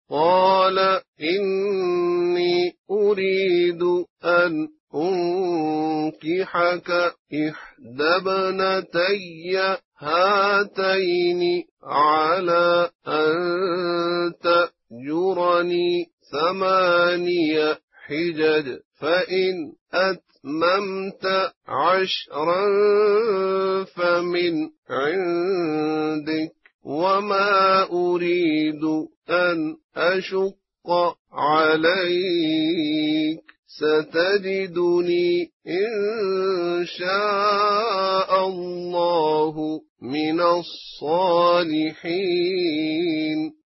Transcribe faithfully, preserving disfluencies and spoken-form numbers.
قال إني أريد أن أنكحك إحدى ابنتي هاتين على أن تأجرني ثماني حجج فإن أتممت عشرا فمن عندك وما أريد أن أشق عليك ستجدني إن شاء الله من الصالحين.